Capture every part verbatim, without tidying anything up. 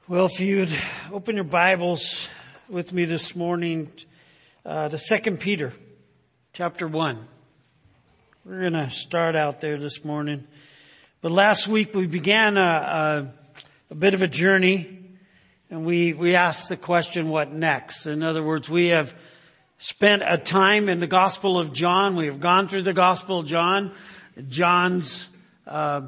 Well, if you'd open your Bibles with me this morning uh, to Second Peter chapter one. We're going to start out there this morning. But last week we began a, a, a bit of a journey, and we, we asked the question, what next? In other words, we have spent a time in the Gospel of John. We have gone through the Gospel of John. John's uh,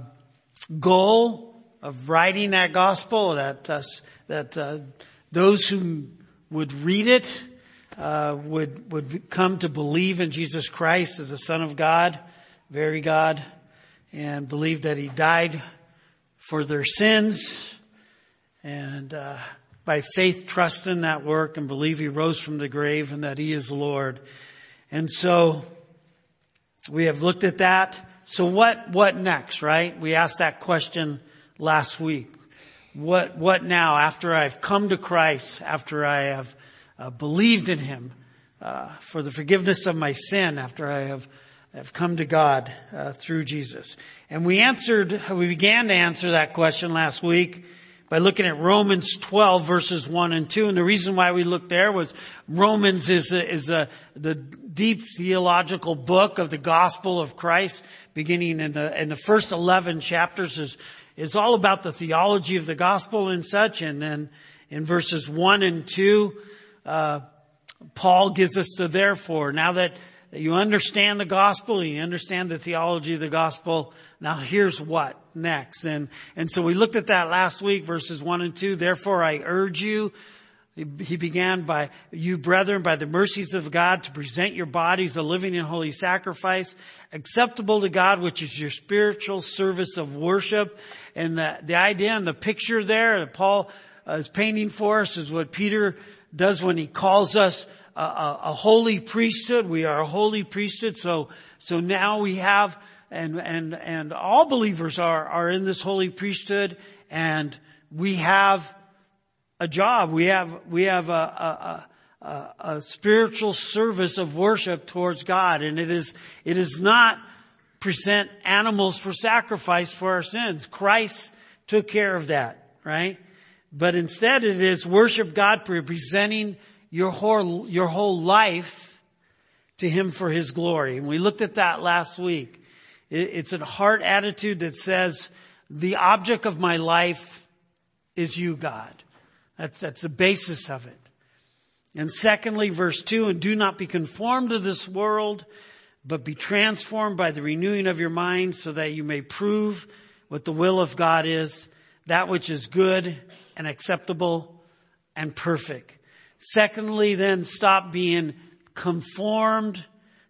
goal of writing that gospel, that uh, that uh, those who would read it uh, would would come to believe in Jesus Christ as the Son of God, very God, and believe that He died for their sins, and uh, by faith trust in that work and believe He rose from the grave and that He is Lord. And so we have looked at that. So what what next, right? We asked that question last week. What, what now after I've come to Christ, after I have uh, believed in Him, uh, for the forgiveness of my sin, after I have, have come to God, uh, through Jesus. And we answered, we began to answer that question last week by looking at Romans twelve verses one and two. And the reason why we looked there was Romans is a, is a, the deep theological book of the gospel of Christ, beginning in the, in the first eleven chapters is It's all about the theology of the gospel and such. And then in verses one and two, uh, Paul gives us the therefore. Now that you understand the gospel, you understand the theology of the gospel, now here's what next. And, and so we looked at that last week, verses one and two. Therefore I urge you, he began by you brethren, by the mercies of God, to present your bodies a living and holy sacrifice, acceptable to God, which is your spiritual service of worship. And the, the idea and the picture there that Paul uh, is painting for us is what Peter does when he calls us a, a, a holy priesthood. We are a holy priesthood. So, so now we have, and, and, and all believers are, are in this holy priesthood, and we have a job. We have, we have a, a, a, a spiritual service of worship towards God. And it is, it is not present animals for sacrifice for our sins. Christ took care of that, right? But instead it is worship God, presenting your whole, your whole life to Him for His glory. And we looked at that last week. It, it's a heart attitude that says, the object of my life is you, God. That's, that's the basis of it. And secondly, verse two, and do not be conformed to this world, but be transformed by the renewing of your mind, so that you may prove what the will of God is, that which is good and acceptable and perfect. Secondly, then stop being conformed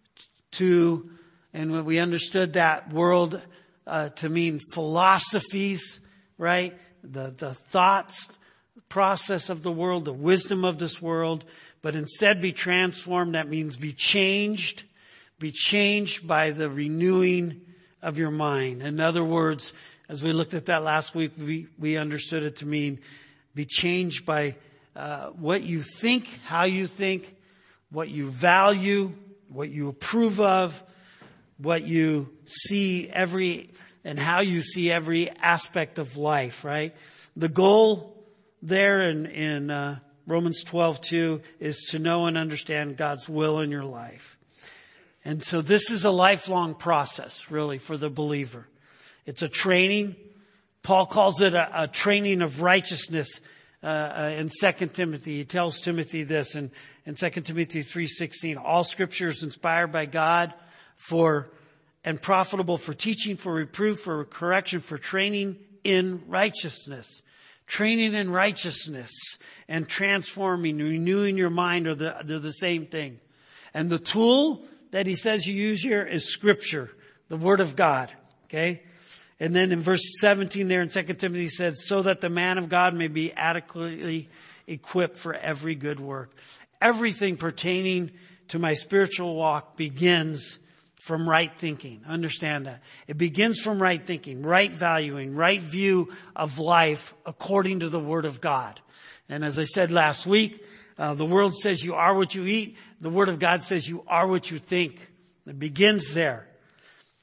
to, and we understood that world uh, to mean philosophies, right? The, the thoughts, process of the world, the wisdom of this world, but instead be transformed. That means be changed, be changed by the renewing of your mind. In other words, as we looked at that last week, we, we understood it to mean be changed by uh, what you think, how you think, what you value, what you approve of, what you see every, and how you see every aspect of life, right? The goal there in, in uh, Romans twelve two is to know and understand God's will in your life. And so this is a lifelong process, really, for the believer. It's a training. Paul calls it a, a training of righteousness uh, uh, in Second Timothy. He tells Timothy this in, in Second Timothy three sixteen. All Scripture is inspired by God for and profitable for teaching, for reproof, for correction, for training in righteousness. Training in righteousness and transforming, renewing your mind are the, they're the same thing. And the tool that he says you use here is Scripture, the Word of God. Okay? And then in verse seventeen there in Second Timothy, he says, so that the man of God may be adequately equipped for every good work. Everything pertaining to my spiritual walk begins from right thinking. Understand that. It begins from right thinking, right valuing, right view of life according to the Word of God. And as I said last week, uh, the world says you are what you eat. The Word of God says you are what you think. It begins there.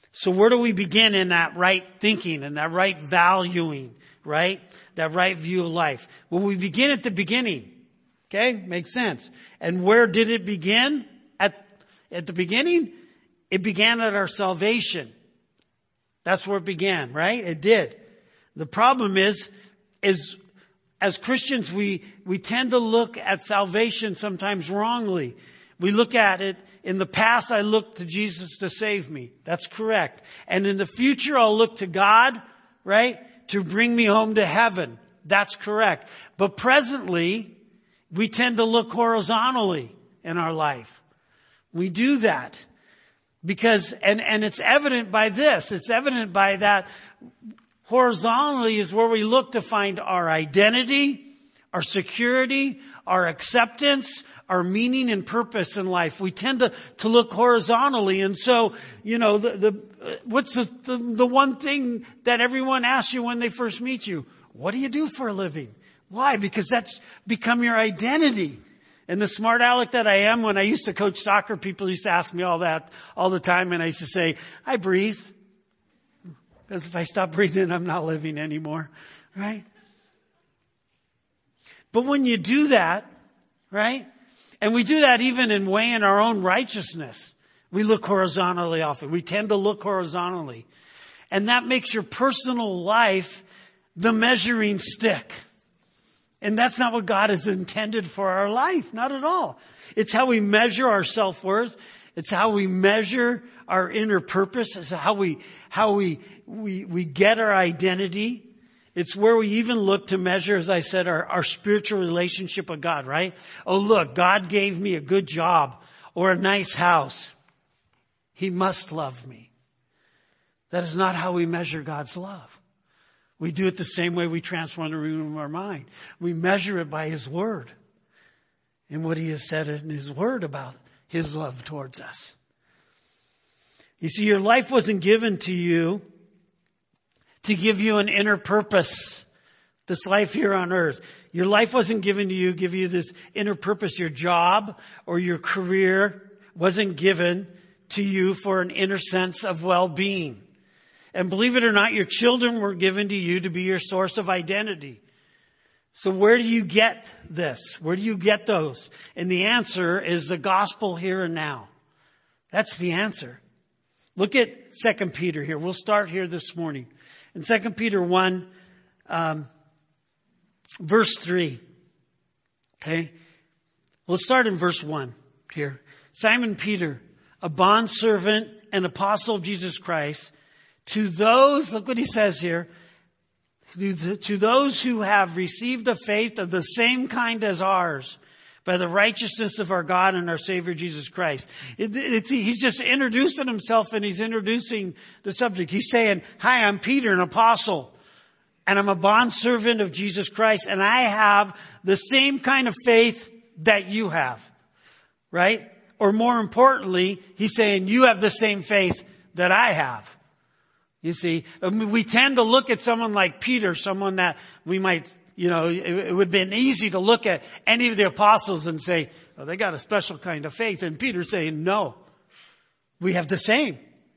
So where do we begin in that right thinking and that right valuing, right? That right view of life? Well, we begin at the beginning. Okay? Makes sense. And where did it begin? At, at the beginning? It began at our salvation. That's where it began, right? It did. The problem is, is as Christians, we, we tend to look at salvation sometimes wrongly. We look at it, in the past I looked to Jesus to save me. That's correct. And in the future I'll look to God, right, to bring me home to heaven. That's correct. But presently, we tend to look horizontally in our life. We do that. Because, and, and it's evident by this. It's evident by that horizontally is where we look to find our identity, our security, our acceptance, our meaning and purpose in life. We tend to, to look horizontally. And so, you know, the, the, what's the, the, the one thing that everyone asks you when they first meet you? What do you do for a living? Why? Because that's become your identity. And the smart aleck that I am, when I used to coach soccer, people used to ask me all that all the time. And I used to say, I breathe. Because if I stop breathing, I'm not living anymore. Right? But when you do that, right? And we do that even in weighing our own righteousness. We look horizontally often. We tend to look horizontally. And that makes your personal life the measuring stick. And that's not what God has intended for our life. Not at all. It's how we measure our self-worth. It's how we measure our inner purpose. It's how we, how we, we, we get our identity. It's where we even look to measure, as I said, our, our spiritual relationship with God, right? Oh, look, God gave me a good job or a nice house. He must love me. That is not how we measure God's love. We do it the same way we transform the renewing of our mind. We measure it by His Word and what He has said in His Word about His love towards us. You see, your life wasn't given to you to give you an inner purpose. This life here on earth. Your life wasn't given to you, give you this inner purpose. Your job or your career wasn't given to you for an inner sense of well-being. And believe it or not, your children were given to you to be your source of identity. So where do you get this? Where do you get those? And the answer is the gospel here and now. That's the answer. Look at Second Peter here. We'll start here this morning. In Second Peter one, um, verse three. Okay. We'll start in verse one here. Simon Peter, a bondservant and apostle of Jesus Christ, to those, look what he says here, to those who have received a faith of the same kind as ours, by the righteousness of our God and our Savior Jesus Christ. It, it's, he's just introducing himself and he's introducing the subject. He's saying, hi, I'm Peter, an apostle, and I'm a bondservant of Jesus Christ, and I have the same kind of faith that you have. Right? Or more importantly, he's saying, you have the same faith that I have. You see, we tend to look at someone like Peter, someone that we might, you know, it, it would have been easy to look at any of the apostles and say, oh, they got a special kind of faith. And Peter's saying, no, we have the same.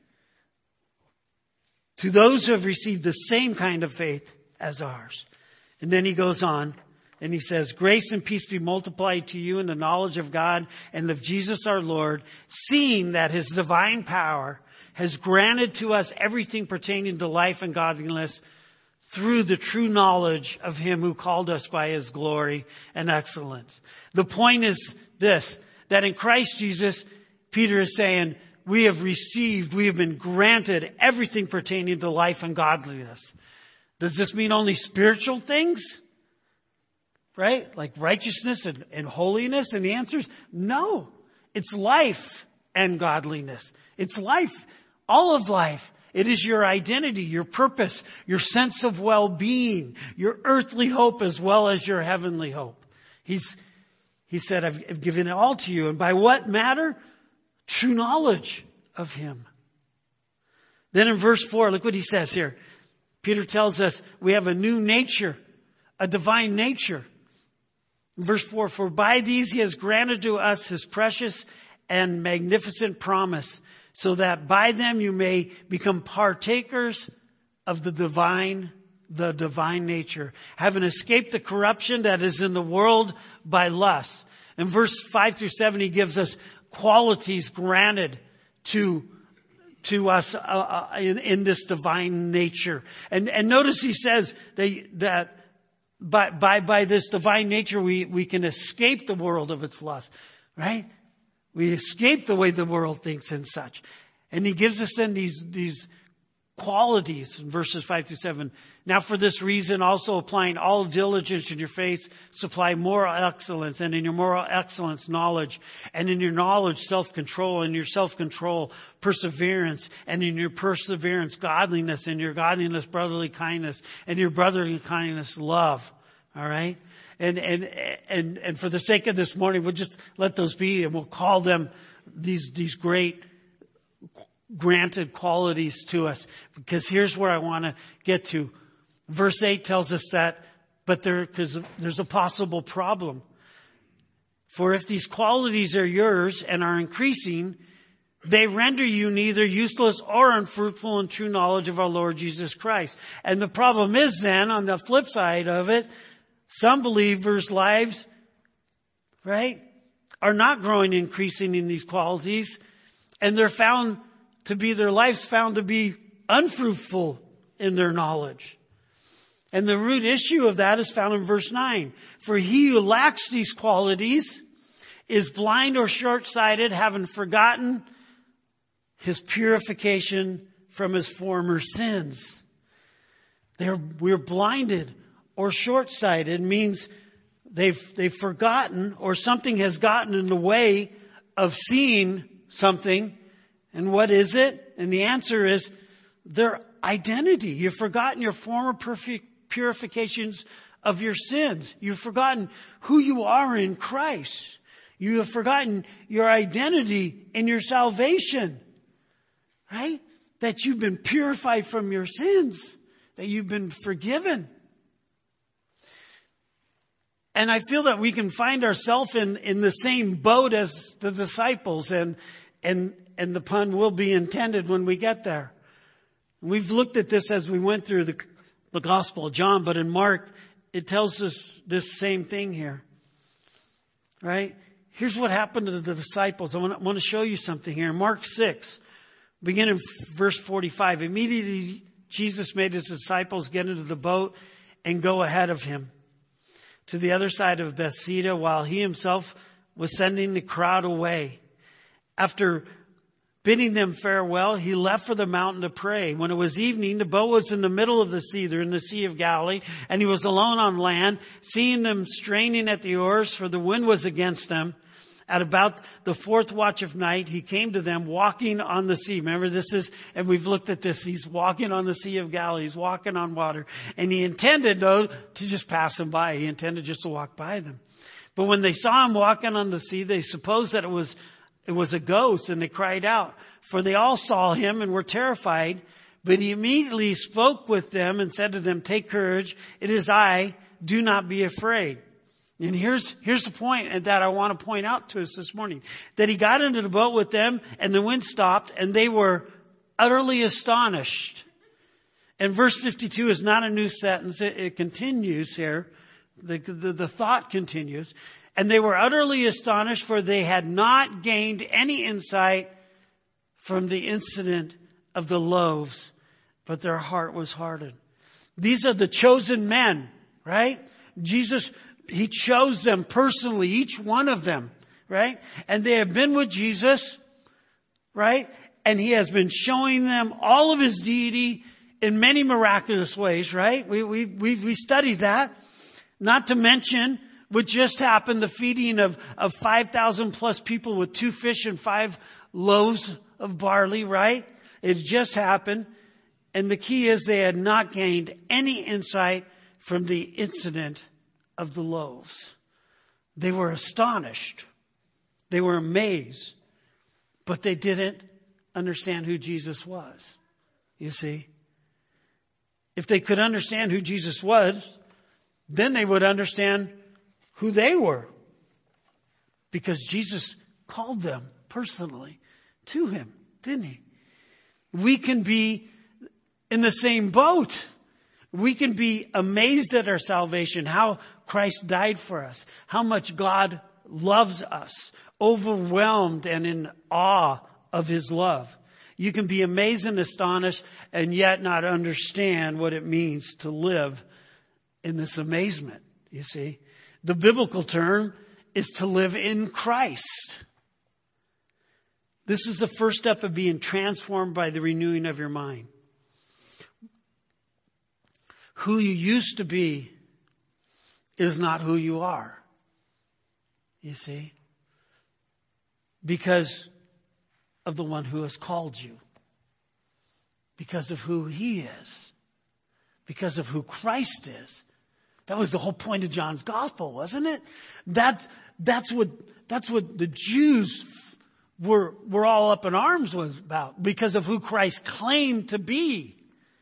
To those who have received the same kind of faith as ours. And then he goes on and he says, grace and peace be multiplied to you in the knowledge of God and of Jesus our Lord, seeing that His divine power has granted to us everything pertaining to life and godliness through the true knowledge of Him who called us by His glory and excellence. The point is this, that in Christ Jesus, Peter is saying, we have received, we have been granted everything pertaining to life and godliness. Does this mean only spiritual things? Right? Like righteousness and, and holiness? And the answer is no. It's life and godliness. It's life. All of life. It is your identity, your purpose, your sense of well-being, your earthly hope as well as your heavenly hope. He's, he said, I've, I've given it all to you. And by what matter? True knowledge of Him. Then in verse four, look what he says here. Peter tells us we have a new nature, a divine nature. In verse four, for by these He has granted to us His precious and magnificent promise, so that by them you may become partakers of the divine, the divine nature, having escaped the corruption that is in the world by lust. In verse five through seven, he gives us qualities granted to to us uh, uh, in, in this divine nature. And, and notice he says that, that by, by, by this divine nature, we, we can escape the world of its lust, right? We escape the way the world thinks and such. And he gives us then these, these qualities in verses five to seven. Now for this reason, also applying all diligence in your faith, supply moral excellence, and in your moral excellence, knowledge, and in your knowledge, self-control, and your self-control, perseverance, and in your perseverance, godliness, and your godliness, brotherly kindness, and your brotherly kindness, love. All right? And, and, and, and for the sake of this morning, we'll just let those be, and we'll call them these, these great granted qualities to us. Because here's where I want to get to. Verse eight tells us that, but there, because there's a possible problem. For if these qualities are yours and are increasing, they render you neither useless or unfruitful in true knowledge of our Lord Jesus Christ. And the problem is then, on the flip side of it, some believers' lives, right, are not growing, increasing in these qualities, and they're found to be, their lives found to be unfruitful in their knowledge. And the root issue of that is found in verse nine. For he who lacks these qualities is blind or short-sighted, having forgotten his purification from his former sins. They're, we're blinded or short-sighted means they've, they've forgotten, or something has gotten in the way of seeing something. And what is it? And the answer is their identity. You've forgotten your former perfect purifications of your sins. You've forgotten who you are in Christ. You have forgotten your identity in your salvation. Right? That you've been purified from your sins. That you've been forgiven. And I feel that we can find ourselves in, in the same boat as the disciples, and, and, and the pun will be intended when we get there. We've looked at this as we went through the, the Gospel of John, but in Mark, it tells us this same thing here. Right? Here's what happened to the disciples. I want to, I want to show you something here. Mark six, begin in verse forty-five. Immediately, Jesus made his disciples get into the boat and go ahead of him to the other side of Bethsaida, while he himself was sending the crowd away. After bidding them farewell, he left for the mountain to pray. When it was evening, the boat was in the middle of the sea, they're in the Sea of Galilee, and he was alone on land, seeing them straining at the oars, for the wind was against them. At about the fourth watch of night, he came to them walking on the sea. Remember, this is, and we've looked at this, he's walking on the Sea of Galilee, he's walking on water. And he intended, though, to just pass them by. He intended just to walk by them. But when they saw him walking on the sea, they supposed that it was, it was a ghost, and they cried out. For they all saw him and were terrified. But he immediately spoke with them and said to them, "Take courage, it is I, do not be afraid." And here's, here's the point that I want to point out to us this morning. That he got into the boat with them, and the wind stopped, and they were utterly astonished. And verse fifty-two is not a new sentence. It, it continues here. The, the, the thought continues. And they were utterly astonished, for they had not gained any insight from the incident of the loaves, but their heart was hardened. These are the chosen men, right? Jesus, he chose them personally, each one of them, right? And they have been with Jesus, right? And he has been showing them all of his deity in many miraculous ways, right? We, we, we, we studied that. Not to mention what just happened, the feeding of, of five thousand plus people with two fish and five loaves of barley, right? It just happened. And the key is they had not gained any insight from the incident of the loaves. They were astonished. They were amazed. But they didn't understand who Jesus was. You see? If they could understand who Jesus was, then they would understand who they were. Because Jesus called them personally to him. didn't he? We can be in the same boat. We can be amazed at our salvation, how Christ died for us, how much God loves us, overwhelmed and in awe of his love. You can be amazed and astonished and yet not understand what it means to live in this amazement, you see. The biblical term is to live in Christ. This is the first step of being transformed by the renewing of your mind. Who you used to be is not who you are. You see? Because of the one who has called you. Because of who he is. Because of who Christ is. That was the whole point of John's gospel, wasn't it? That, that's what, that's what the Jews were, were all up in arms was about. Because of who Christ claimed to be.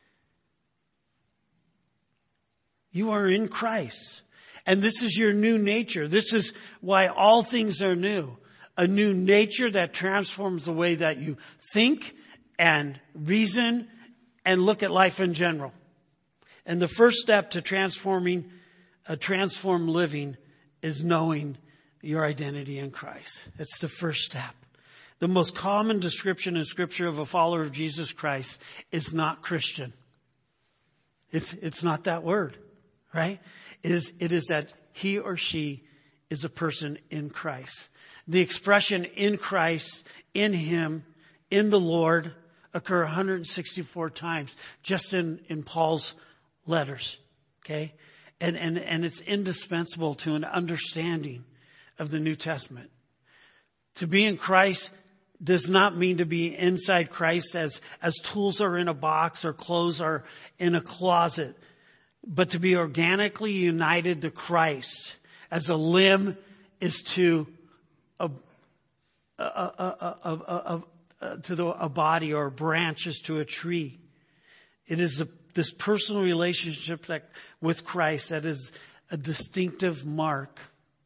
You are in Christ. And this is your new nature. This is why all things are new. A new nature that transforms the way that you think and reason and look at life in general. And the first step to transforming, a transformed living is knowing your identity in Christ. It's the first step. The most common description in Scripture of a follower of Jesus Christ is not Christian. It's, it's not that word. Right? It is, it is that he or she is a person in Christ. The expression in Christ, in him, in the Lord occur one hundred sixty-four times just in, in Paul's letters. Okay? And, and, and it's indispensable to an understanding of the New Testament. To be in Christ does not mean to be inside Christ as, as tools are in a box or clothes are in a closet. But to be organically united to Christ as a limb is to a, a, a, a, a, a, to the, a body, or branches to a tree. It is the, this personal relationship that with Christ that is a distinctive mark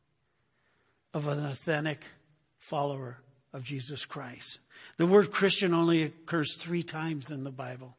of an authentic follower of Jesus Christ. The word Christian only occurs three times in the Bible.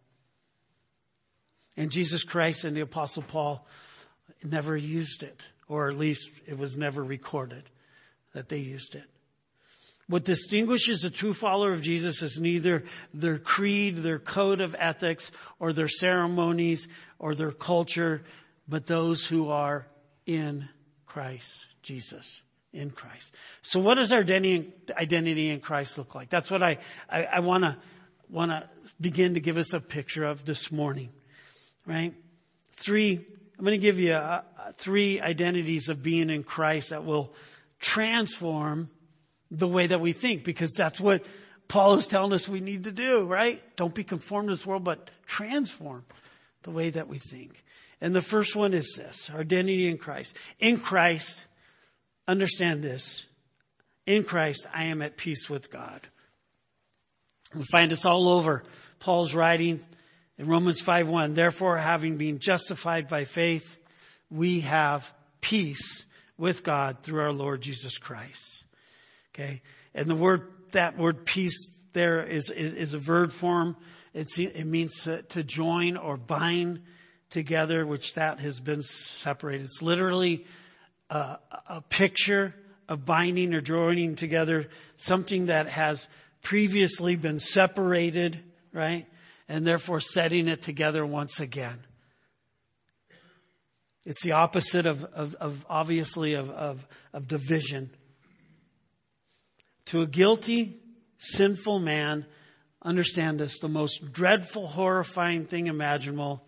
And Jesus Christ and the Apostle Paul never used it, or at least it was never recorded that they used it. What distinguishes a true follower of Jesus is neither their creed, their code of ethics, or their ceremonies, or their culture, but those who are in Christ Jesus. In Christ. So what does our identity, identity in Christ look like? That's what I, I, I want to want to begin to give us a picture of this morning. Right? Three, I'm going to give you uh, three identities of being in Christ that will transform the way that we think, because that's what Paul is telling us we need to do, right? Don't be conformed to this world, but transform the way that we think. And the first one is this, our identity in Christ. In Christ, understand this, in Christ I am at peace with God. We find this all over Paul's writing. In Romans five one, therefore, having been justified by faith, we have peace with God through our Lord Jesus Christ. Okay. And the word, that word peace there is, is, is a verb form. It's, it means to, to join or bind together, which that has been separated. It's literally a, a picture of binding or joining together something that has previously been separated, right? And therefore setting it together once again. It's the opposite of, of, of obviously of, of, of division. To a guilty, sinful man, understand this, the most dreadful, horrifying thing imaginable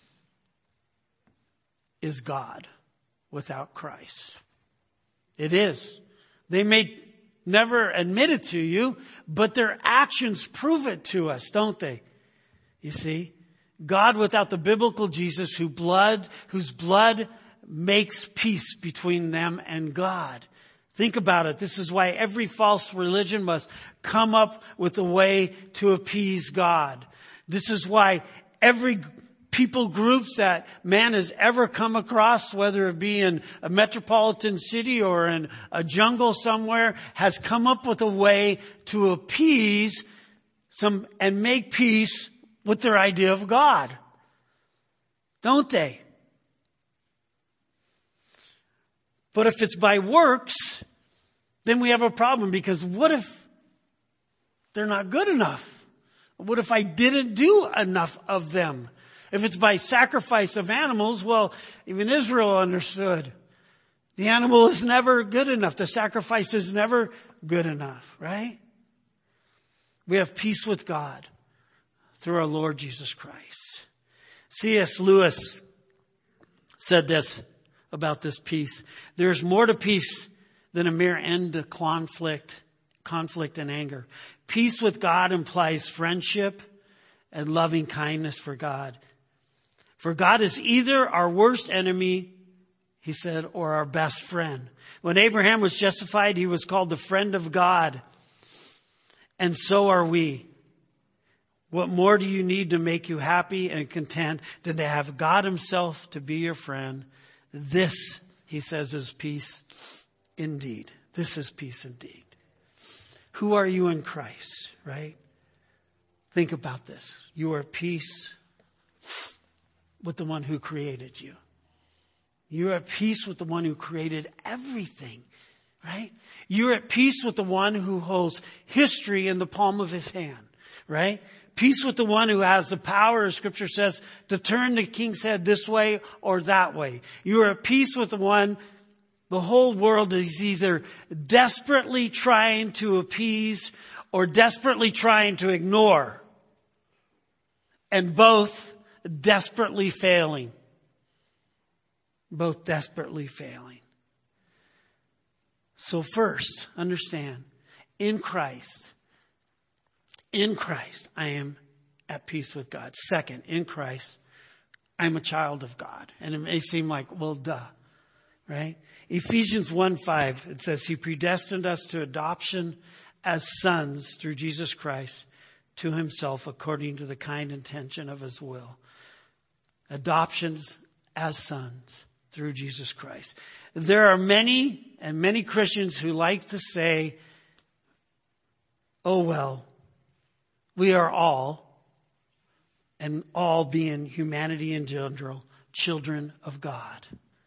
is God without Christ. It is. They may never admit it to you, but their actions prove it to us, don't they? You see, God without the biblical Jesus who blood, whose blood makes peace between them and God. Think about it. This is why every false religion must come up with a way to appease God. This is why every people groups that man has ever come across, whether it be in a metropolitan city or in a jungle somewhere, has come up with a way to appease some, and make peace with their idea of God. Don't they? But if it's by works, then we have a problem, because what if they're not good enough? What if I didn't do enough of them? If it's by sacrifice of animals, well, even Israel understood. The animal is never good enough. The sacrifice is never good enough, right? We have peace with God through our Lord Jesus Christ. C S Lewis said this about this peace. There's more to peace than a mere end to conflict, conflict and anger. Peace with God implies friendship and loving kindness for God. For God is either our worst enemy, he said, or our best friend. When Abraham was justified, he was called the friend of God. And so are we. What more do you need to make you happy and content than to have God himself to be your friend? This, he says, is peace indeed. This is peace indeed. Who are you in Christ, right? Think about this. You are at peace with the one who created you. You're at peace with the one who created everything, right? You're at peace with the one who holds history in the palm of his hand, right? Peace with the one who has the power, as Scripture says, to turn the king's head this way or that way. You are at peace with the one the whole world is either desperately trying to appease or desperately trying to ignore. And both desperately failing. Both desperately failing. So first, understand, in Christ, in Christ, I am at peace with God. Second, in Christ, I'm a child of God. And it may seem like, well, duh, right? Ephesians one five, it says, he predestined us to adoption as sons through Jesus Christ to himself according to the kind intention of his will. Adoptions as sons through Jesus Christ. There are many and many Christians who like to say, oh, well, we are all, and all being humanity in general, children of God.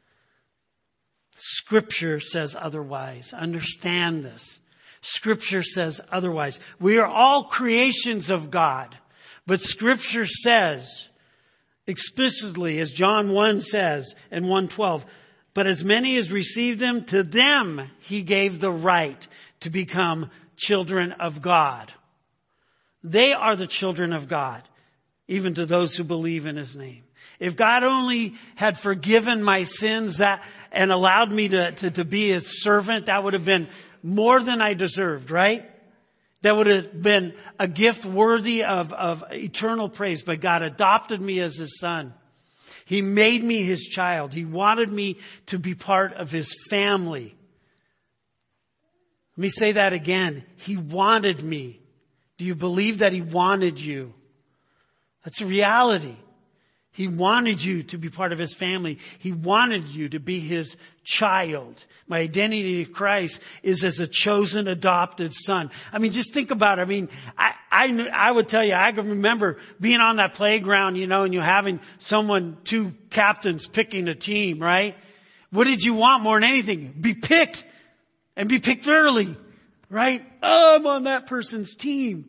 Scripture says otherwise. Understand this. Scripture says otherwise. We are all creations of God. But Scripture says explicitly, as John one says in one twelve, but as many as received him, to them he gave the right to become children of God. They are the children of God, even to those who believe in his name. If God only had forgiven my sins that and allowed me to, to, to be his servant, that would have been more than I deserved, right? That would have been a gift worthy of, of eternal praise. But God adopted me as his son. He made me his child. He wanted me to be part of his family. Let me say that again. He wanted me. Do you believe that he wanted you? That's a reality. He wanted you to be part of his family. He wanted you to be his child. My identity in Christ is as a chosen, adopted son. I mean, just think about it. I mean, I, I, knew, I would tell you, I can remember being on that playground, you know, and you having someone, two captains picking a team, right? What did you want more than anything? Be picked, and be picked early, right? Oh, I'm on that person's team.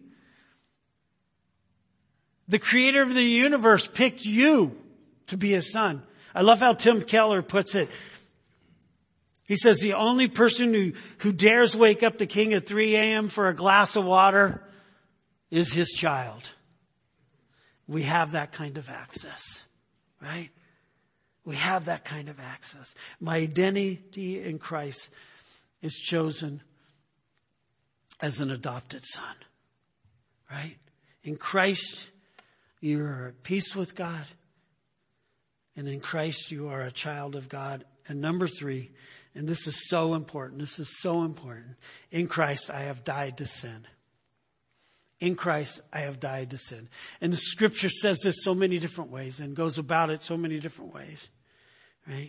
The creator of the universe picked you to be his son. I love how Tim Keller puts it. He says the only person who, who dares wake up the king at three a.m. for a glass of water is his child. We have that kind of access, right? We have that kind of access. My identity in Christ is chosen as an adopted son, right? In Christ, you are at peace with God. And in Christ, you are a child of God. And number three, and this is so important. This is so important. In Christ, I have died to sin. In Christ, I have died to sin. And the Scripture says this so many different ways and goes about it so many different ways. Right?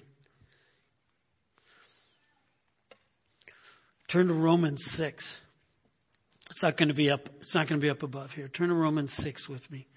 Turn to Romans six. It's not going to be up, it's not going to be up above here. Turn to Romans six with me.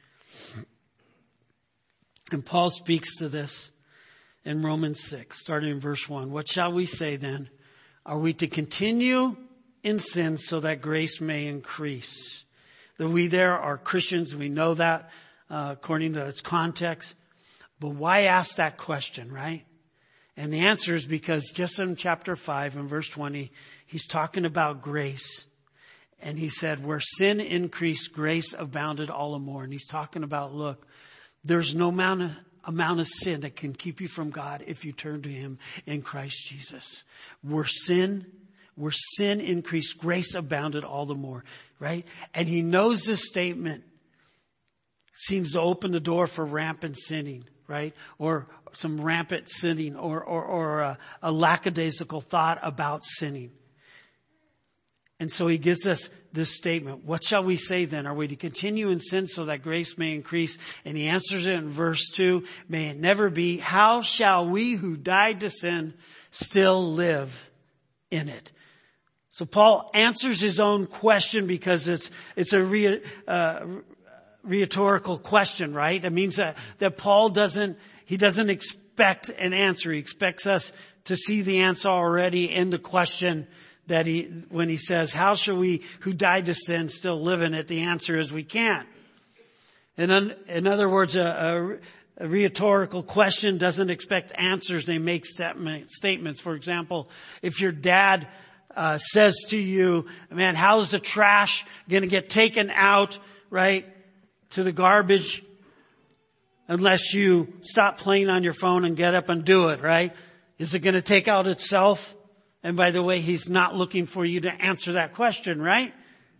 And Paul speaks to this in Romans six, starting in verse one. What shall we say then? Are we to continue in sin so that grace may increase? The we there are Christians. We know that uh, according to its context. But why ask that question, right? And the answer is because just in chapter five and verse twenty, he's talking about grace. And he said, where sin increased, grace abounded all the more. And he's talking about, look, there's no amount of, amount of sin that can keep you from God if you turn to him in Christ Jesus. Where sin, where sin increased, grace abounded all the more, right? And he knows this statement seems to open the door for rampant sinning, right? Or some rampant sinning or, or, or a, a lackadaisical thought about sinning. And so he gives us this statement. What shall we say then? Are we to continue in sin so that grace may increase? And he answers it in verse two. May it never be. How shall we who died to sin still live in it? So Paul answers his own question because it's, it's a re, uh, rhetorical question, right? That means that, that Paul doesn't, he doesn't expect an answer. He expects us to see the answer already in the question that he, when he says, how shall we who died to sin still live in it? The answer is we can't. In, in other words, a, a, a rhetorical question doesn't expect answers. They make statements. For example, if your dad uh, says to you, man, how's the trash going to get taken out, right, to the garbage unless you stop playing on your phone and get up and do it, right? Is it going to take out itself? And by the way, he's not looking for you to answer that question, right?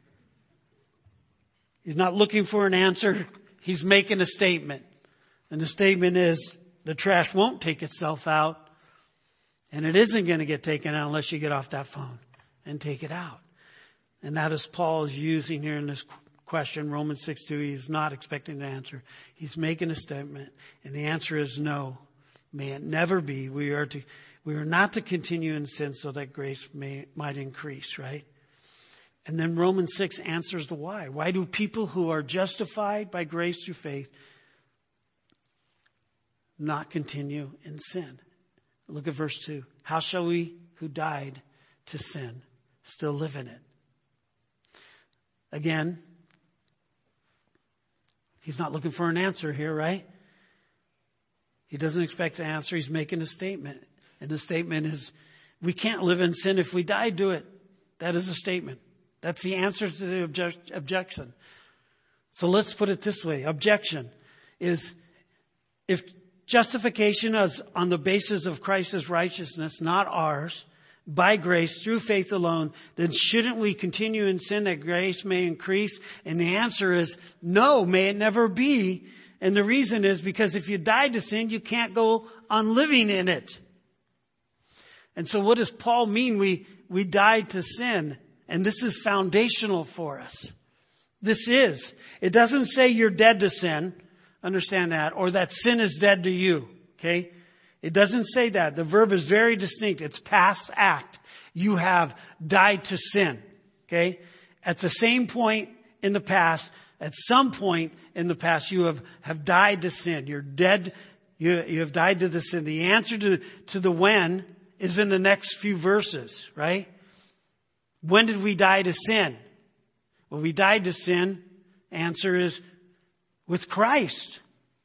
He's not looking for an answer. He's making a statement. And the statement is, the trash won't take itself out. And it isn't going to get taken out unless you get off that phone and take it out. And that is Paul's using here in this question, Romans six two. He's not expecting an answer. He's making a statement. And the answer is no. May it never be. We are to... We are not to continue in sin so that grace may, might increase, right? And then Romans six answers the why. Why do people who are justified by grace through faith not continue in sin? Look at verse two. How shall we who died to sin still live in it? Again, he's not looking for an answer here, right? He doesn't expect an answer. He's making a statement. And the statement is, we can't live in sin if we die to it. That is a statement. That's the answer to the object, objection. So let's put it this way. Objection is, if justification is on the basis of Christ's righteousness, not ours, by grace through faith alone, then shouldn't we continue in sin that grace may increase? And the answer is, no, may it never be. And the reason is because if you died to sin, you can't go on living in it. And so what does Paul mean? We, we died to sin. And this is foundational for us. This is. It doesn't say you're dead to sin. Understand that. Or that sin is dead to you. Okay? It doesn't say that. The verb is very distinct. It's past act. You have died to sin. Okay? At the same point in the past, at some point in the past, you have, have died to sin. You're dead. You, you have died to the sin. The answer to, to the when is in the next few verses, right? When did we die to sin? Well, we died to sin. Answer is with Christ.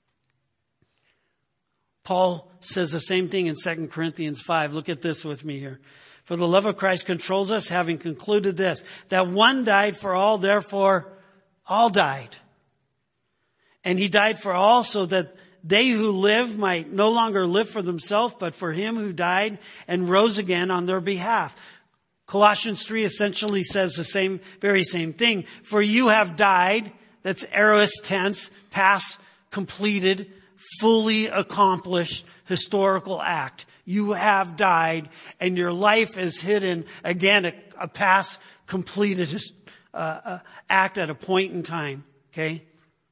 Paul says the same thing in Second Corinthians five. Look at this with me here. For the love of Christ controls us, having concluded this, that one died for all, therefore all died. And he died for all so that they who live might no longer live for themselves, but for him who died and rose again on their behalf. Colossians three essentially says the same, very same thing. For you have died, that's aorist tense, past, completed, fully accomplished historical act. You have died and your life is hidden, again, a, a past, completed uh, uh, act at a point in time, okay?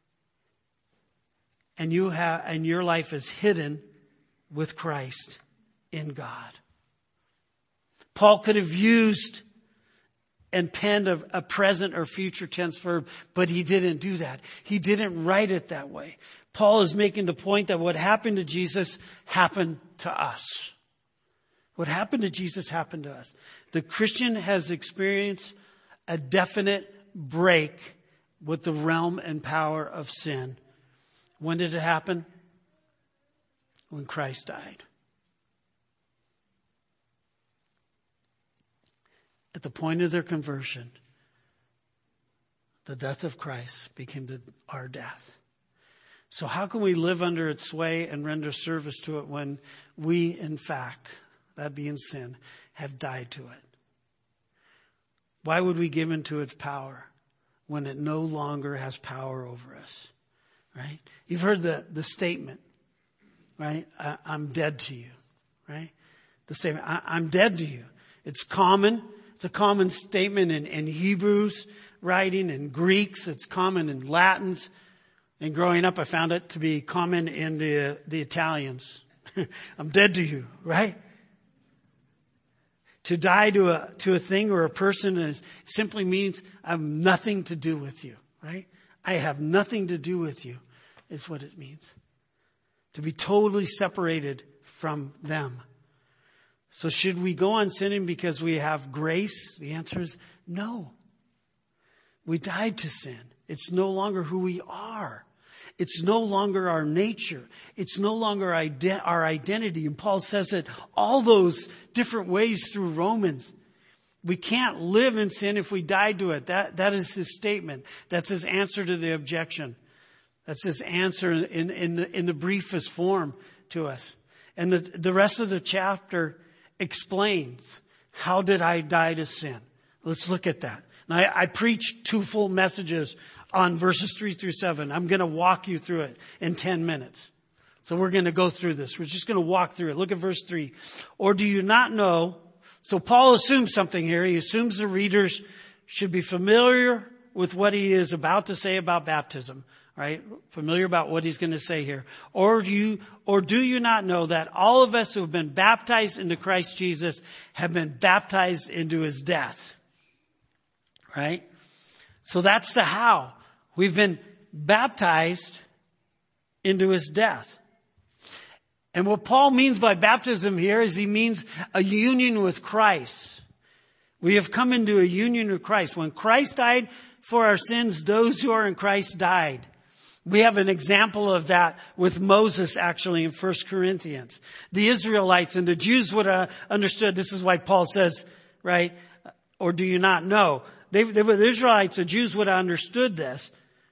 And you have, and your life is hidden with Christ in God. Paul could have used and penned a, a present or future tense verb, but he didn't do that. He didn't write it that way. Paul is making the point that what happened to Jesus happened to us. What happened to Jesus happened to us. The Christian has experienced a definite break with the realm and power of sin. When did it happen? When Christ died. At the point of their conversion, the death of Christ became the, our death. So how can we live under its sway and render service to it when we, in fact, that being sin, have died to it? Why would we give into its power when it no longer has power over us? Right? You've heard the, the statement, right? I, I'm dead to you, right? The statement, I, I'm dead to you. It's common. It's a common statement in, in Hebrews writing, in Greeks. It's common in Latins. And growing up, I found it to be common in the, the Italians. I'm dead to you, right? To die to a, to a thing or a person is simply means I have nothing to do with you, right? I have nothing to do with you is what it means. To be totally separated from them. So should we go on sinning because we have grace? The answer is no. We died to sin. It's no longer who we are. It's no longer our nature. It's no longer ide- our identity. And Paul says it all those different ways through Romans. We can't live in sin if we die to it. That, that is his statement. That's his answer to the objection. That's his answer in, in, the, in the briefest form to us. And the, the rest of the chapter explains, how did I die to sin? Let's look at that. Now, I, I preached two full messages on verses three through seven. I'm going to walk you through it in ten minutes. So we're going to go through this. We're just going to walk through it. Look at verse three. Or do you not know? So Paul assumes something here. He assumes the readers should be familiar with what he is about to say about baptism. Right? Familiar about what he's going to say here. Or do you, or do you not know that all of us who have been baptized into Christ Jesus have been baptized into his death? Right? So that's the how. We've been baptized into his death. And what Paul means by baptism here is he means a union with Christ. We have come into a union with Christ. When Christ died for our sins, those who are in Christ died. We have an example of that with Moses actually in First Corinthians. The Israelites and the Jews would have understood. This is why Paul says, right? Or do you not know? They, they were the Israelites, the Jews would have understood this.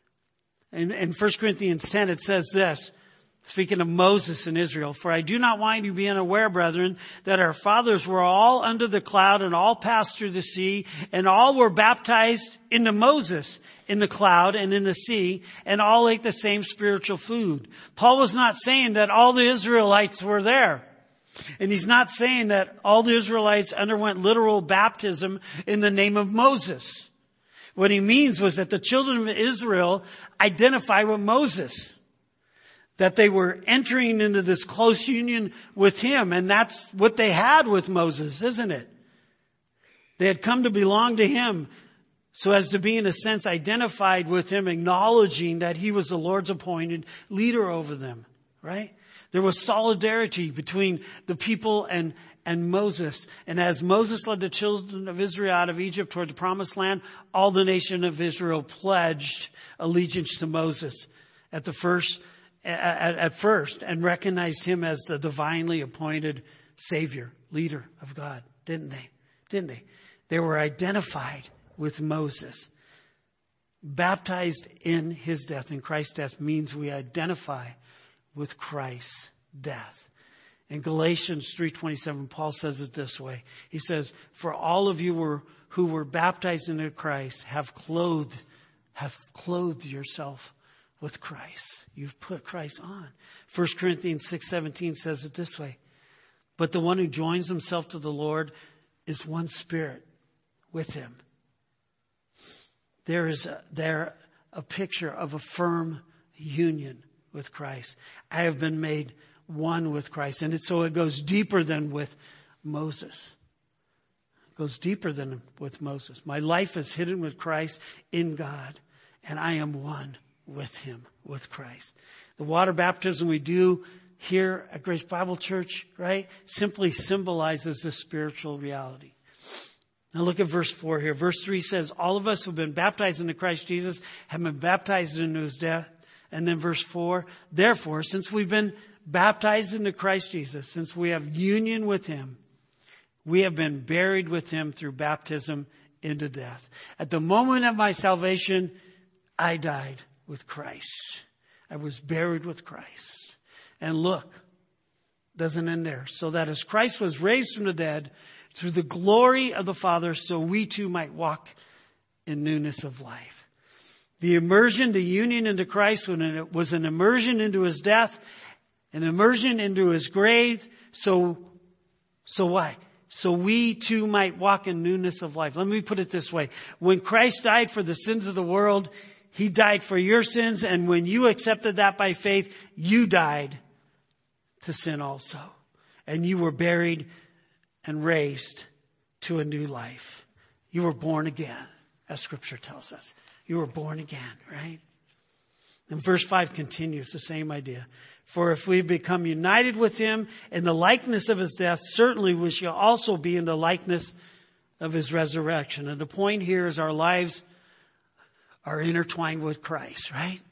In, in First Corinthians ten, it says this, speaking of Moses and Israel, for I do not want you to be unaware, brethren, that our fathers were all under the cloud and all passed through the sea, and all were baptized into Moses in the cloud and in the sea, and all ate the same spiritual food. Paul was not saying that all the Israelites were there. And he's not saying that all the Israelites underwent literal baptism in the name of Moses. What he means was that the children of Israel identify with Moses. That they were entering into this close union with him. And that's what they had with Moses, isn't it? They had come to belong to him so as to be, in a sense, identified with him, acknowledging that he was the Lord's appointed leader over them, right? There was solidarity between the people and, and Moses. And as Moses led the children of Israel out of Egypt toward the promised land, all the nation of Israel pledged allegiance to Moses at the first, at, at first, and recognized him as the divinely appointed Savior, leader of God. Didn't they? Didn't they? They were identified with Moses. Baptized in his death, in Christ's death, means we identify with Christ's death. In Galatians three twenty-seven, Paul says it this way. He says, for all of you were, who were baptized into Christ have clothed, have clothed yourself with Christ. You've put Christ on. First Corinthians six seventeen says it this way. But the one who joins himself to the Lord is one spirit with him. There is a, there a picture of a firm union with Christ. I have been made one with Christ. And it, so it goes deeper than with Moses. It goes deeper than with Moses. My life is hidden with Christ in God, and I am one with him, with Christ. The water baptism we do here at Grace Bible Church, right, simply symbolizes the spiritual reality. Now look at verse four here. Verse three says, all of us who have been baptized into Christ Jesus have been baptized into his death. And then verse four, therefore, since we've been baptized into Christ Jesus, since we have union with him, we have been buried with him through baptism into death. At the moment of my salvation, I died with Christ. I was buried with Christ. And look, doesn't end there. So that as Christ was raised from the dead through the glory of the Father, so we too might walk in newness of life. The immersion, the union into Christ was an immersion into his death, an immersion into his grave. So, so why? So we too might walk in newness of life. Let me put it this way. When Christ died for the sins of the world, he died for your sins. And when you accepted that by faith, you died to sin also. And you were buried and raised to a new life. You were born again, as Scripture tells us. You were born again, right? And verse five continues the same idea. For if we become united with him in the likeness of his death, certainly we shall also be in the likeness of his resurrection. And the point here is our lives are intertwined with Christ, right?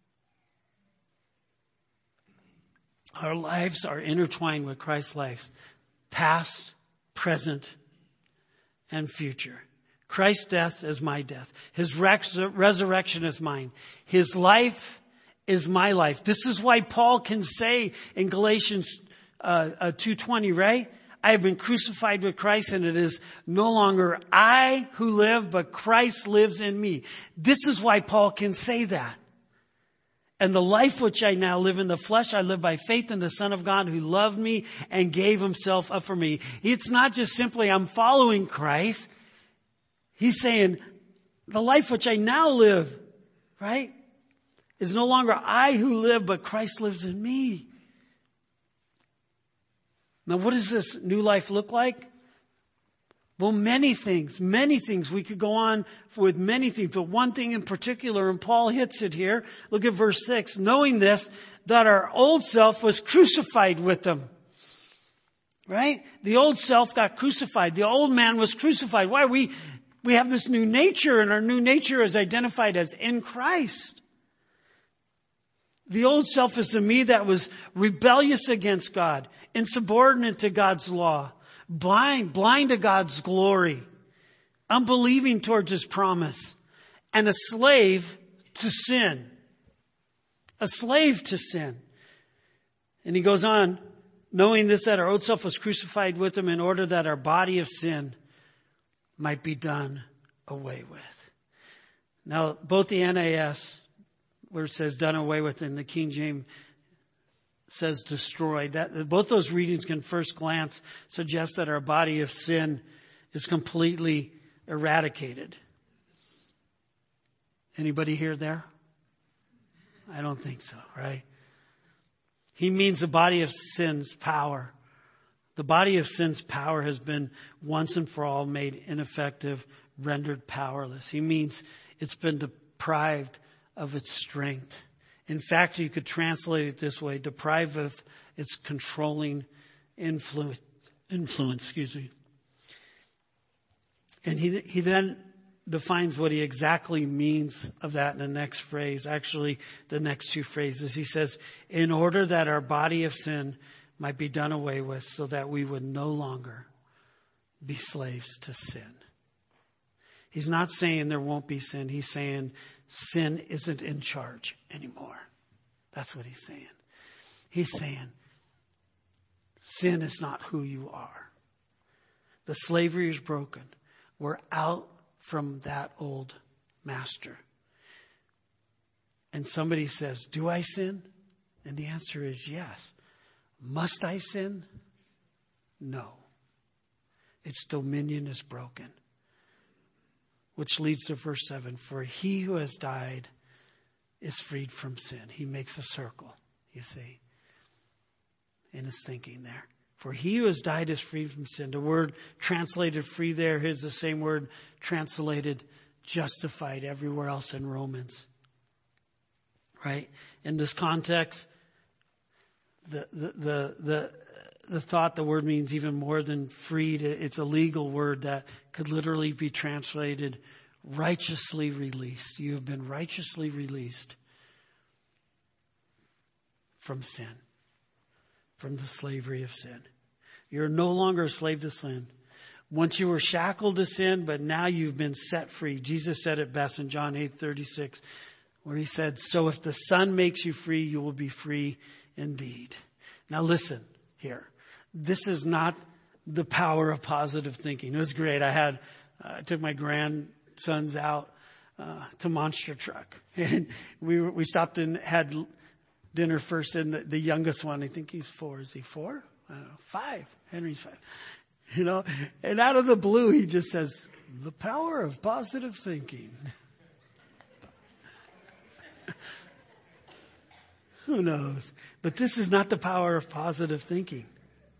Our lives are intertwined with Christ's life, past, present, and future. Christ's death is my death. His res- resurrection is mine. His life is my life. This is why Paul can say in Galatians uh, uh, two twenty, right? I have been crucified with Christ, and it is no longer I who live, but Christ lives in me. This is why Paul can say that. And the life which I now live in the flesh, I live by faith in the Son of God who loved me and gave himself up for me. It's not just simply I'm following Christ. He's saying the life which I now live, right, is no longer I who live, but Christ lives in me. Now, what does this new life look like? Well, many things, many things. We could go on with many things, but one thing in particular, and Paul hits it here. Look at verse six. Knowing this, that our old self was crucified with him. Right? The old self got crucified. The old man was crucified. Why? We, we have this new nature, and our new nature is identified as in Christ. The old self is the me that was rebellious against God, insubordinate to God's law, blind, blind to God's glory, unbelieving towards his promise, and a slave to sin. A slave to sin. And he goes on, knowing this, that our old self was crucified with him in order that our body of sin might be done away with. Now, both the N A S, where it says done away with, and the King James says destroyed. That, both those readings can first glance suggest that our body of sin is completely eradicated. Anybody here there? I don't think so, right? He means the body of sin's power. The body of sin's power has been once and for all made ineffective, rendered powerless. He means it's been deprived of its strength. In fact, you could translate it this way: deprived of its controlling influence. Influence, excuse me. And he he then defines what he exactly means of that in the next phrase. Actually, the next two phrases. He says, "In order that our body of sin might be done away with, so that we would no longer be slaves to sin." He's not saying there won't be sin. He's saying sin isn't in charge anymore. That's what he's saying. He's saying sin is not who you are. The slavery is broken. We're out from that old master. And somebody says, do I sin? And the answer is yes. Must I sin? No. Its dominion is broken. Which leads to verse seven. For he who has died is freed from sin. He makes a circle, you see, in his thinking there. For he who has died is free from sin. The word translated free there is the same word translated justified everywhere else in Romans. Right? In this context, the, the, the, the, the thought, the word means even more than freed. It's a legal word that could literally be translated righteously released. You have been righteously released from sin, from the slavery of sin. You're no longer a slave to sin. Once you were shackled to sin, but now you've been set free. Jesus said it best in John eight thirty-six, where he said, so if the Son makes you free, you will be free indeed. Now listen here. This is not the power of positive thinking. It was great. I had, uh, I took my grandsons out uh, to Monster Truck, and we were, we stopped and had dinner first, and the, the youngest one, I think he's four. Is he four? I don't know, five. Henry's five. You know, and out of the blue, he just says, the power of positive thinking. Who knows? But this is not the power of positive thinking.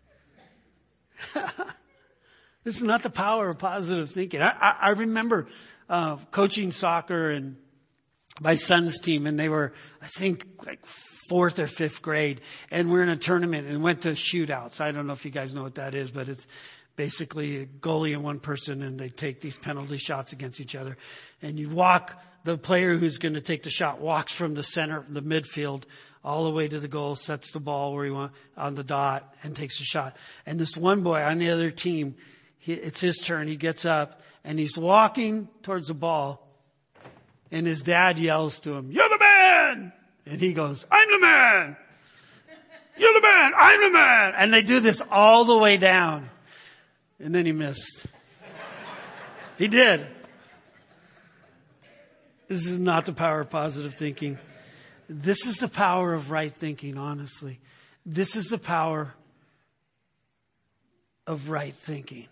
This is not the power of positive thinking. I, I, I remember uh, coaching soccer and my son's team, and they were, I think, like fourth or fifth grade, and we're in a tournament and went to shootouts. I don't know if you guys know what that is, but it's basically a goalie and one person, and they take these penalty shots against each other. And you walk, the player who's going to take the shot walks from the center, the midfield, all the way to the goal, sets the ball where he wants on the dot, and takes a shot. And this one boy on the other team, he, it's his turn. He gets up and he's walking towards the ball. And his dad yells to him, "You're the man!" And he goes, "I'm the man! You're the man! I'm the man!" And they do this all the way down. And then he missed. He did. This is not the power of positive thinking. This is the power of right thinking, honestly. This is the power of right thinking.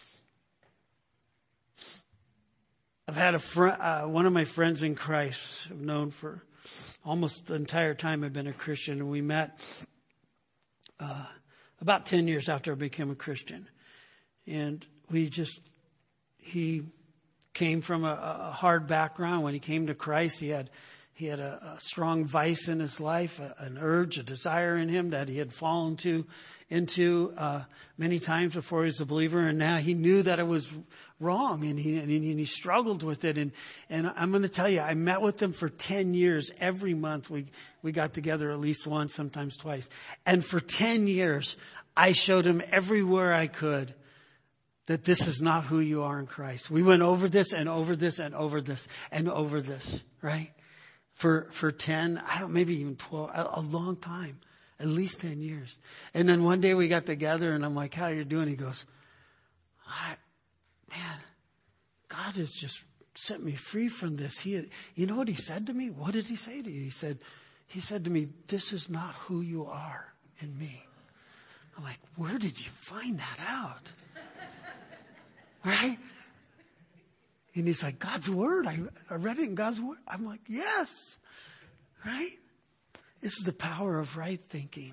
I've had a fr- uh, one of my friends in Christ I've known for almost the entire time I've been a Christian. And we met uh, about ten years after I became a Christian. And we just, he came from a, a hard background. When he came to Christ, he had he had a, a strong vice in his life, a, an urge, a desire in him that he had fallen to into uh, many times before he was a believer. And now he knew that it was wrong, and he and he, and he struggled with it. And and I'm going to tell you, I met with him for ten years. Every month we we got together at least once, sometimes twice. And for ten years, I showed him everywhere I could that this is not who you are in Christ. We went over this and over this and over this and over this, right? For, for ten, I don't, maybe even twelve, a, a long time, at least ten years. And then one day we got together and I'm like, "How you doing?" He goes, I, man, God has just set me free from this. He, you know what he said to me? What did he say to you? He said, he said to me, "This is not who you are in me." I'm like, "Where did you find that out?" Right? And he's like, "God's word. I, I read it in God's word." I'm like, "Yes." Right? This is the power of right thinking.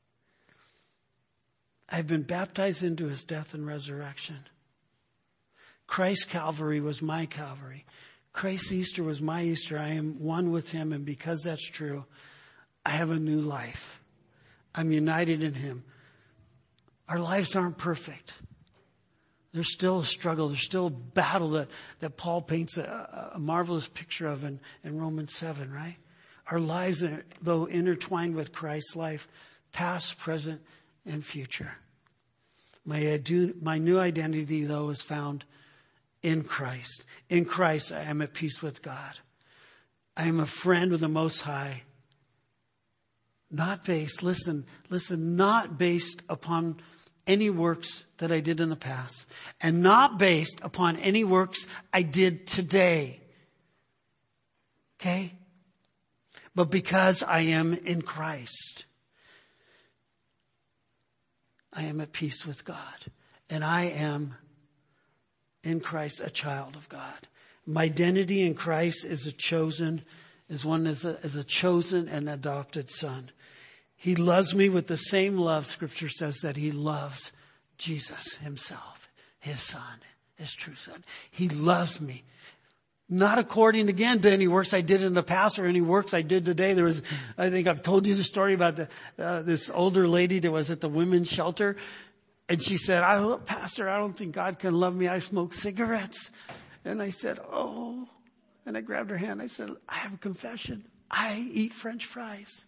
I've been baptized into his death and resurrection. Christ's Calvary was my Calvary. Christ's Easter was my Easter. I am one with him, and because that's true, I have a new life. I'm united in him. Our lives aren't perfect. There's still a struggle. There's still a battle that, that Paul paints a, a marvelous picture of in, in Romans seven, right? Our lives are, though intertwined with Christ's life, past, present, and future. My, my new identity, though, is found in Christ. In Christ, I am at peace with God. I am a friend with the Most High. Not based, listen, listen, not based upon any works that I did in the past, and not based upon any works I did today. Okay? But because I am in Christ, I am at peace with God. And I am in Christ a child of God. My identity in Christ is a chosen, is one as a, as a chosen and adopted son. He loves me with the same love Scripture says that he loves Jesus himself, his son, his true son. He loves me. Not according, again, to any works I did in the past or any works I did today. There was, I think I've told you the story about the, uh, this older lady that was at the women's shelter. And she said, I, Pastor, I don't think God can love me. I smoke cigarettes. And I said, oh. And I grabbed her hand. I said, I have a confession. I eat French fries.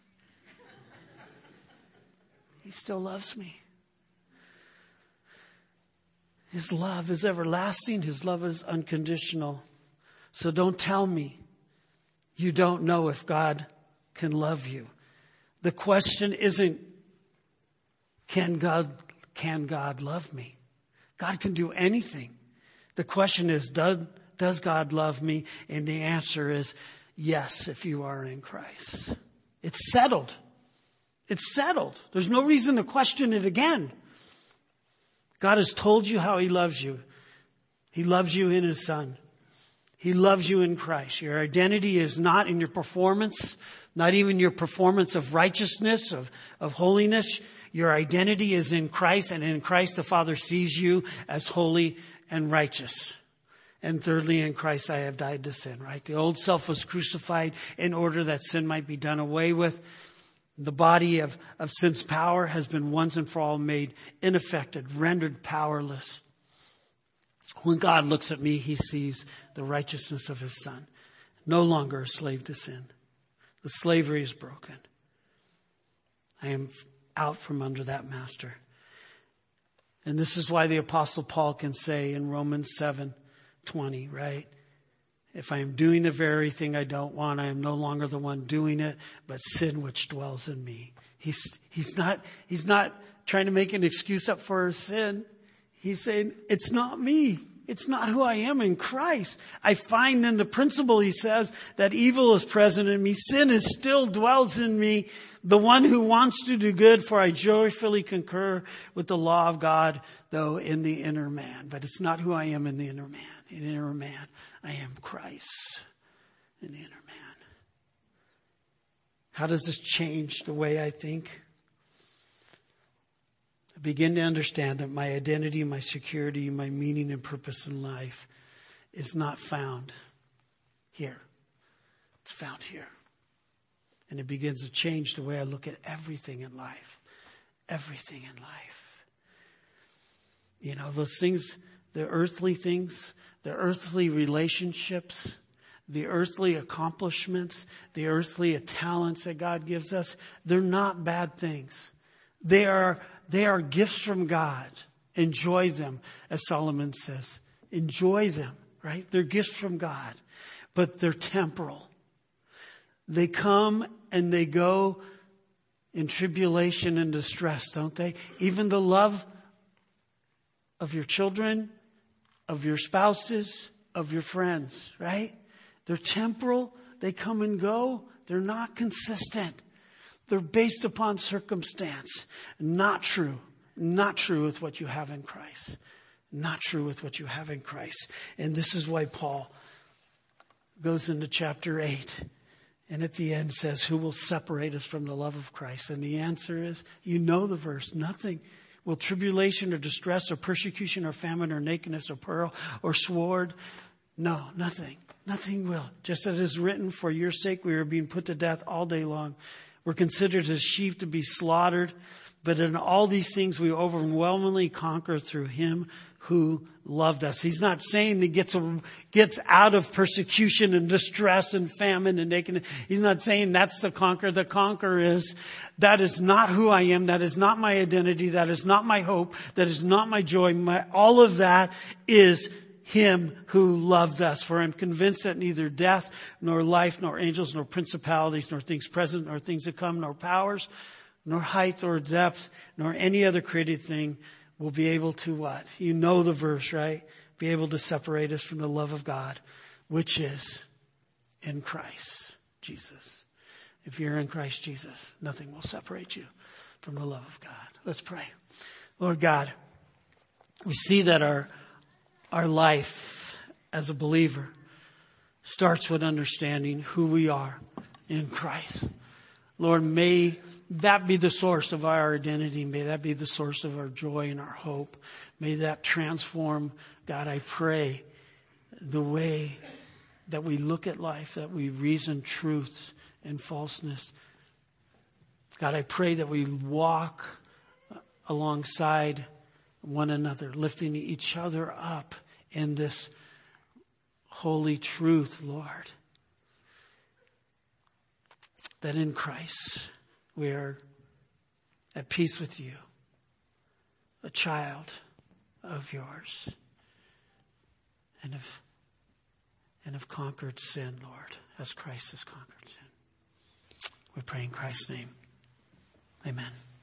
He still loves me. His love is everlasting. His love is unconditional. So don't tell me you don't know if God can love you. The question isn't, can God, can God love me? God can do anything. The question is, does, does God love me? And the answer is yes, if you are in Christ. It's settled. It's settled. There's no reason to question it again. God has told you how he loves you. He loves you in his son. He loves you in Christ. Your identity is not in your performance, not even your performance of righteousness, of, of holiness. Your identity is in Christ, and in Christ the Father sees you as holy and righteous. And thirdly, in Christ I have died to sin, right? The old self was crucified in order that sin might be done away with. The body of, of sin's power has been once and for all made ineffective, rendered powerless. When God looks at me, he sees the righteousness of his son. No longer a slave to sin. The slavery is broken. I am out from under that master. And this is why the Apostle Paul can say in Romans seven twenty, right? If I am doing the very thing I don't want, I am no longer the one doing it, but sin which dwells in me. He's, he's not, he's not trying to make an excuse up for his sin. He's saying, it's not me. It's not who I am in Christ. I find then the principle, he says, that evil is present in me. Sin is still dwells in me. The one who wants to do good, for I joyfully concur with the law of God, though in the inner man. But it's not who I am in the inner man. In the inner man, I am Christ in the inner man. How does this change the way I think? I begin to understand that my identity, my security, my meaning and purpose in life is not found here. It's found here. And it begins to change the way I look at everything in life. Everything in life. You know, those things, the earthly things, the earthly relationships, the earthly accomplishments, the earthly talents that God gives us, they're not bad things. They are, they are gifts from God. Enjoy them, as Solomon says. Enjoy them, right? They're gifts from God, but they're temporal. They come and they go in tribulation and distress, don't they? Even the love of your children, of your spouses, of your friends, right? They're temporal. They come and go. They're not consistent. They're based upon circumstance. Not true. Not true with what you have in Christ. Not true with what you have in Christ. And this is why Paul goes into chapter eight. And at the end says, who will separate us from the love of Christ? And the answer is, you know the verse, nothing. Will tribulation or distress or persecution or famine or nakedness or peril or sword? No, nothing. Nothing will. Just as it is written, for your sake we are being put to death all day long. We're considered as sheep to be slaughtered. But in all these things we overwhelmingly conquer through him who loved us. He's not saying he gets, a, gets out of persecution and distress and famine and nakedness. He's not saying that's the conquer. The conquer is, that is not who I am. That is not my identity. That is not my hope. That is not my joy. My, all of that is him who loved us. For I'm convinced that neither death, nor life, nor angels, nor principalities, nor things present, nor things to come, nor powers, nor height or depth, nor any other created thing will be able to what? You know the verse, right? Be able to separate us from the love of God, which is in Christ Jesus. If you're in Christ Jesus, nothing will separate you from the love of God. Let's pray. Lord God, we see that our, our life as a believer starts with understanding who we are in Christ. Lord, may that be the source of our identity. May that be the source of our joy and our hope. May that transform, God, I pray, the way that we look at life, that we reason truths and falseness. God, I pray that we walk alongside one another, lifting each other up in this holy truth, Lord. That in Christ we are at peace with you, a child of yours, and have, and have conquered sin, Lord, as Christ has conquered sin. We pray in Christ's name. Amen.